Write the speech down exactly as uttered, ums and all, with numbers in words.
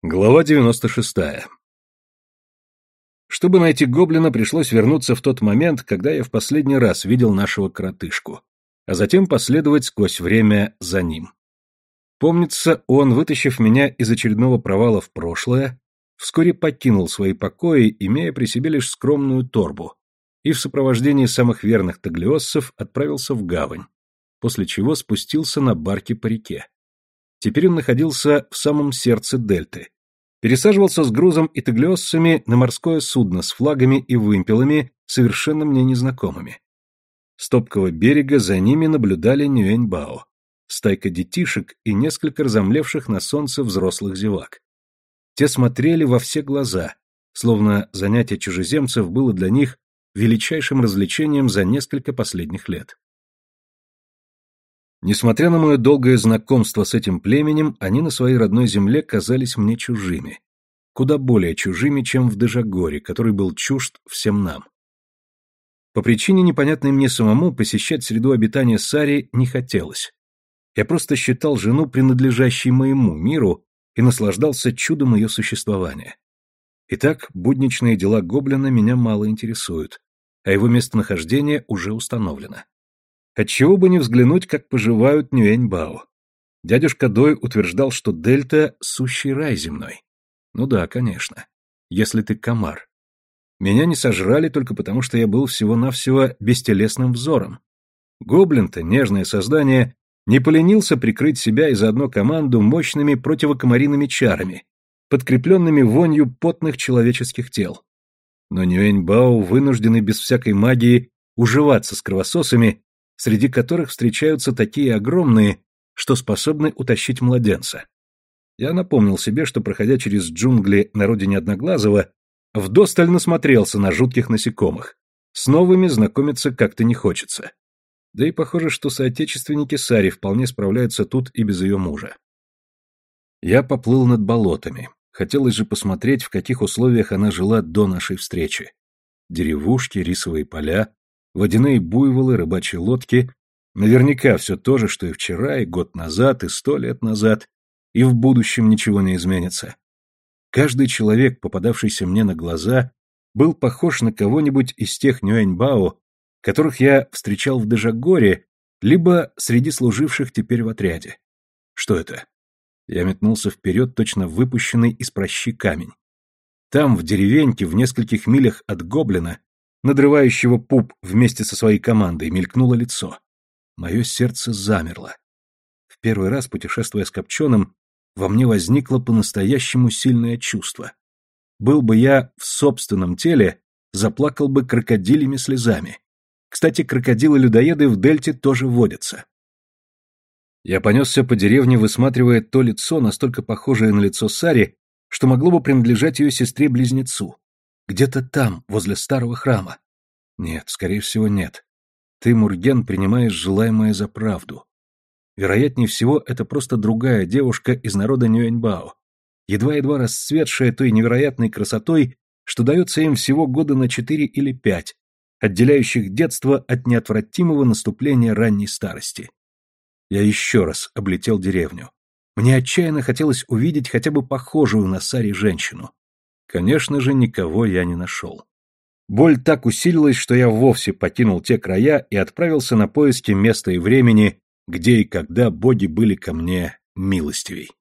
Глава девяносто шестая. Чтобы найти гоблина, пришлось вернуться в тот момент, когда я в последний раз видел нашего коротышку, а затем последовать сквозь время за ним. Помнится, он, вытащив меня из очередного провала в прошлое, вскоре покинул свои покои, имея при себе лишь скромную торбу, и в сопровождении самых верных таглиоссов отправился в гавань, после чего спустился на барке по реке. Теперь он находился в самом сердце дельты. Пересаживался с грузом и таглиоссами на морское судно с флагами и вымпелами, совершенно мне незнакомыми. С топкого берега за ними наблюдали Нюэньбао, стайка детишек и несколько разомлевших на солнце взрослых зевак. Те смотрели во все глаза, словно занятие чужеземцев было для них величайшим развлечением за несколько последних лет. Несмотря на мое долгое знакомство с этим племенем, они на своей родной земле казались мне чужими. Куда более чужими, чем в Дежагоре, который был чужд всем нам. По причине, непонятной мне самому, посещать среду обитания Сари не хотелось. Я просто считал жену принадлежащей моему миру и наслаждался чудом ее существования. Итак, будничные дела гоблина меня мало интересуют, а его местонахождение уже установлено. Отчего бы не взглянуть, как поживают Нюэньбао. Дядюшка Дой утверждал, что дельта — сущий рай земной. Ну да, конечно, если ты комар. Меня не сожрали только потому, что я был всего-навсего бестелесным взором. Гоблин-то, нежное создание, не поленился прикрыть себя и заодно команду мощными противокомариными чарами, подкрепленными вонью потных человеческих тел. Но Нюэньбао вынуждены без всякой магии уживаться с кровососами, среди которых встречаются такие огромные, что способны утащить младенца. Я напомнил себе, что, проходя через джунгли на родине Одноглазого, вдосталь насмотрелся на жутких насекомых. С новыми знакомиться как-то не хочется. Да и похоже, что соотечественники Сари вполне справляются тут и без ее мужа. Я поплыл над болотами. Хотелось же посмотреть, в каких условиях она жила до нашей встречи. Деревушки, рисовые поля, водяные буйволы, рыбачьи лодки. Наверняка все то же, что и вчера, и год назад, и сто лет назад, и в будущем ничего не изменится. Каждый человек, попадавшийся мне на глаза, был похож на кого-нибудь из тех Нюэньбао, которых я встречал в Дежагоре, либо среди служивших теперь в отряде. Что это? Я метнулся вперед, точно выпущенный из пращи камень. Там, в деревеньке, в нескольких милях от гоблина, надрывающего пуп вместе со своей командой, мелькнуло лицо. Мое сердце замерло. В первый раз, путешествуя с Копченым, во мне возникло по-настоящему сильное чувство. Был бы я в собственном теле, заплакал бы крокодилями слезами. Кстати, крокодилы-людоеды в дельте тоже водятся. Я понесся по деревне, высматривая то лицо, настолько похожее на лицо Сари, что могло бы принадлежать ее сестре-близнецу. Где-то там, возле старого храма. Нет, скорее всего, нет. Ты, Мурген, принимаешь желаемое за правду. Вероятнее всего, это просто другая девушка из народа Нюэньбао, едва-едва расцветшая той невероятной красотой, что дается им всего года на четыре или пять, отделяющих детство от неотвратимого наступления ранней старости. Я еще раз облетел деревню. Мне отчаянно хотелось увидеть хотя бы похожую на Сари женщину. Конечно же, никого я не нашел. Боль так усилилась, что я вовсе покинул те края и отправился на поиски места и времени, где и когда боги были ко мне милостивей.